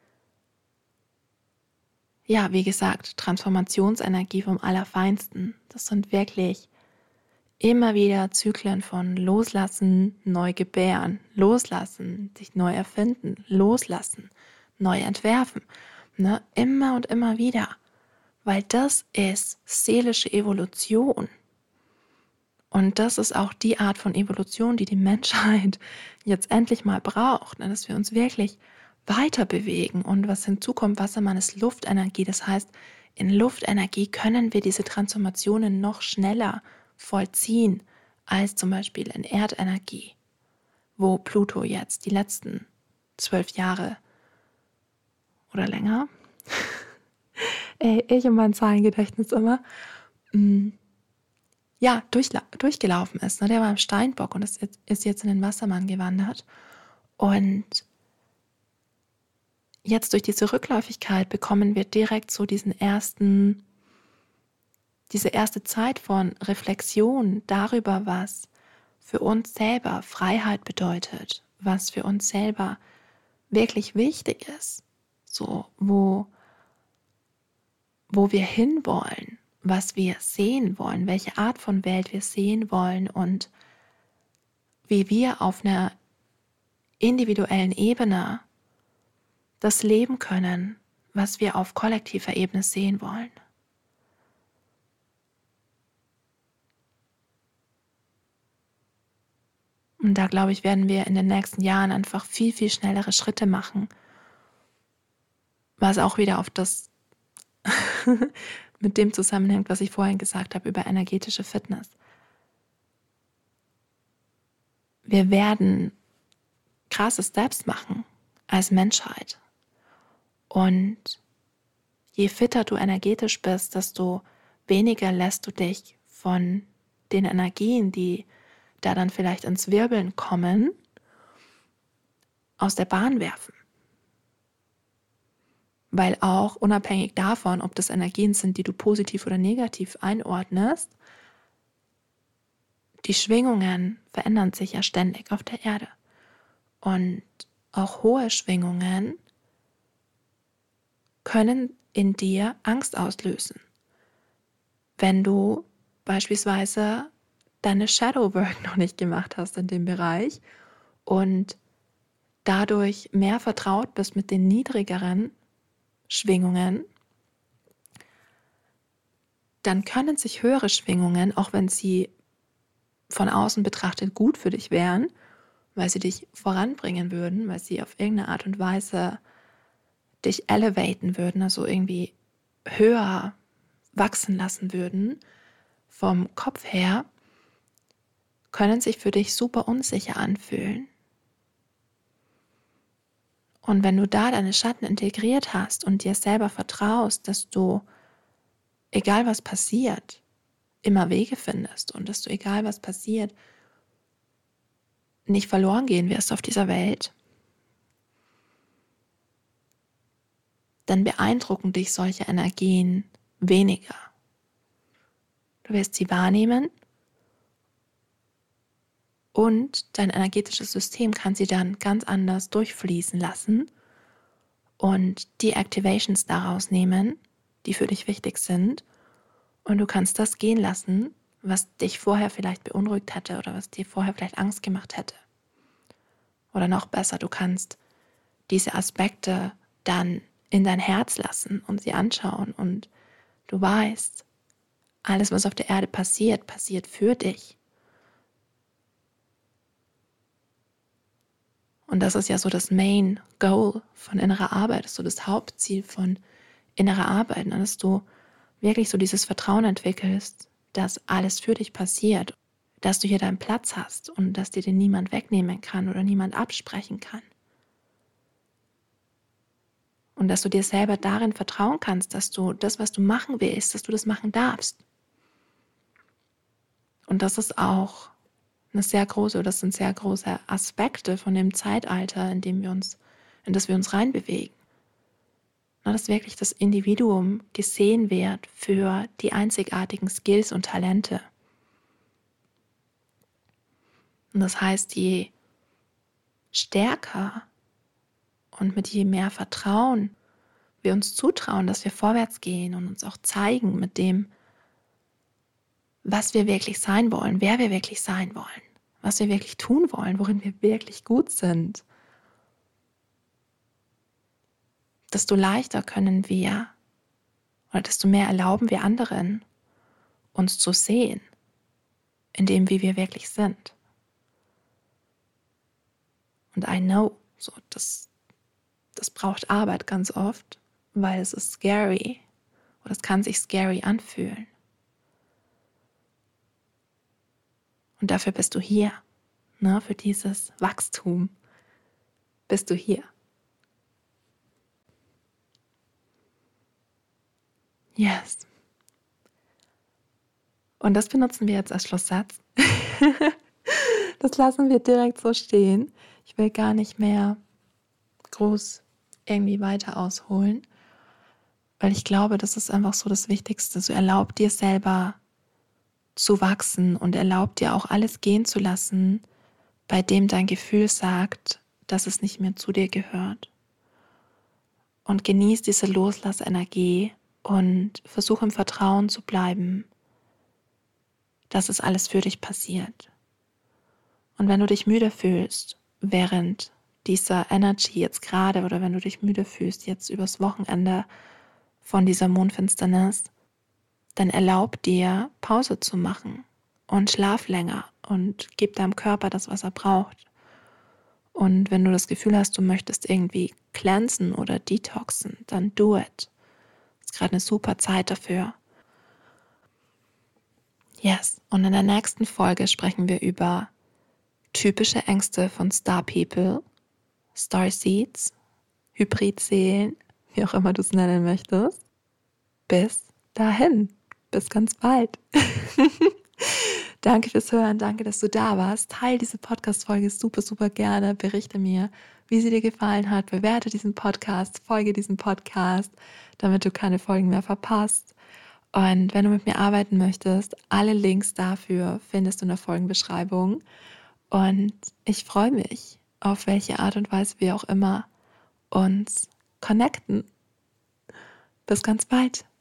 ja, wie gesagt, Transformationsenergie vom Allerfeinsten. Das sind wirklich immer wieder Zyklen von Loslassen, neu gebären, loslassen, sich neu erfinden, loslassen, neu entwerfen. Ne? Immer und immer wieder. Weil das ist seelische Evolution. Und das ist auch die Art von Evolution, die die Menschheit jetzt endlich mal braucht, ne? Dass wir uns wirklich weiter bewegen. Und was hinzukommt, Wassermann ist Luftenergie. Das heißt, in Luftenergie können wir diese Transformationen noch schneller vollziehen als zum Beispiel in Erdenergie, wo Pluto jetzt die letzten 12 Jahre oder länger, ich und mein Zahlengedächtnis immer, ja, durchgelaufen ist. Ne? Der war im Steinbock und ist jetzt in den Wassermann gewandert. Und jetzt durch diese Rückläufigkeit bekommen wir direkt so diese erste Zeit von Reflexion darüber, was für uns selber Freiheit bedeutet, was für uns selber wirklich wichtig ist, so wo wir hinwollen, was wir sehen wollen, welche Art von Welt wir sehen wollen und wie wir auf einer individuellen Ebene das leben können, was wir auf kollektiver Ebene sehen wollen. Und da, glaube ich, werden wir in den nächsten Jahren einfach viel, viel schnellere Schritte machen, was auch wieder auf das mit dem zusammenhängt, was ich vorhin gesagt habe über energetische Fitness. Wir werden krasse Steps machen als Menschheit. Und je fitter du energetisch bist, desto weniger lässt du dich von den Energien, die da dann vielleicht ins Wirbeln kommen, aus der Bahn werfen. Weil auch unabhängig davon, ob das Energien sind, die du positiv oder negativ einordnest, die Schwingungen verändern sich ja ständig auf der Erde. Und auch hohe Schwingungen können in dir Angst auslösen. Wenn du beispielsweise deine Shadow Work noch nicht gemacht hast in dem Bereich und dadurch mehr vertraut bist mit den niedrigeren Schwingungen, dann können sich höhere Schwingungen, auch wenn sie von außen betrachtet gut für dich wären, weil sie dich voranbringen würden, weil sie auf irgendeine Art und Weise dich elevaten würden, also irgendwie höher wachsen lassen würden, vom Kopf her, können sich für dich super unsicher anfühlen. Und wenn du da deine Schatten integriert hast und dir selber vertraust, dass du, egal was passiert, immer Wege findest und dass du, egal was passiert, nicht verloren gehen wirst auf dieser Welt, dann beeindrucken dich solche Energien weniger. Du wirst sie wahrnehmen und dein energetisches System kann sie dann ganz anders durchfließen lassen und die Activations daraus nehmen, die für dich wichtig sind, und du kannst das gehen lassen, was dich vorher vielleicht beunruhigt hätte oder was dir vorher vielleicht Angst gemacht hätte. Oder noch besser, du kannst diese Aspekte dann in dein Herz lassen und sie anschauen und du weißt, alles, was auf der Erde passiert, passiert für dich. Und das ist ja so das Main Goal von innerer Arbeit, das ist so das Hauptziel von innerer Arbeit, dass du wirklich so dieses Vertrauen entwickelst, dass alles für dich passiert, dass du hier deinen Platz hast und dass dir den niemand wegnehmen kann oder niemand absprechen kann. Und dass du dir selber darin vertrauen kannst, dass du das, was du machen willst, dass du das machen darfst. Und das ist auch Das sind sehr große Aspekte von dem Zeitalter, in das wir uns reinbewegen. Dass wirklich das Individuum gesehen wird für die einzigartigen Skills und Talente. Und das heißt, je stärker und mit je mehr Vertrauen wir uns zutrauen, dass wir vorwärts gehen und uns auch zeigen mit dem, was wir wirklich sein wollen, wer wir wirklich sein wollen, was wir wirklich tun wollen, worin wir wirklich gut sind, desto leichter können wir oder desto mehr erlauben wir anderen, uns zu sehen, in dem, wie wir wirklich sind. Und I know, das braucht Arbeit ganz oft, weil es ist scary oder es kann sich scary anfühlen. Und dafür bist du hier, für dieses Wachstum bist du hier. Yes. Und das benutzen wir jetzt als Schlusssatz. Das lassen wir direkt so stehen. Ich will gar nicht mehr groß irgendwie weiter ausholen, weil ich glaube, das ist einfach so das Wichtigste. So erlaub dir selber zu wachsen und erlaub dir auch alles gehen zu lassen, bei dem dein Gefühl sagt, dass es nicht mehr zu dir gehört. Und genieß diese Loslassenergie und versuch im Vertrauen zu bleiben, dass es alles für dich passiert. Und wenn du dich müde fühlst, während dieser Energy jetzt gerade, oder wenn du dich müde fühlst jetzt übers Wochenende von dieser Mondfinsternis, dann erlaub dir, Pause zu machen und schlaf länger und gib deinem Körper das, was er braucht. Und wenn du das Gefühl hast, du möchtest irgendwie cleansen oder detoxen, dann do it. Ist gerade eine super Zeit dafür. Yes, und in der nächsten Folge sprechen wir über typische Ängste von Star People, Starseeds, Hybridseelen, wie auch immer du es nennen möchtest. Bis dahin, bis ganz bald. Danke fürs Hören, danke, dass du da warst. Teil diese Podcast-Folge super, super gerne. Berichte mir, wie sie dir gefallen hat. Bewerte diesen Podcast, folge diesem Podcast, damit du keine Folgen mehr verpasst. Und wenn du mit mir arbeiten möchtest, alle Links dafür findest du in der Folgenbeschreibung. Und ich freue mich, auf welche Art und Weise wir auch immer uns connecten. Bis ganz bald.